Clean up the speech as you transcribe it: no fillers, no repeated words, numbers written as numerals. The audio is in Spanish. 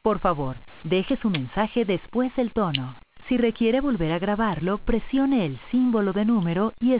Por favor, deje su mensaje después del tono. Si requiere volver a grabarlo, presione el símbolo de número y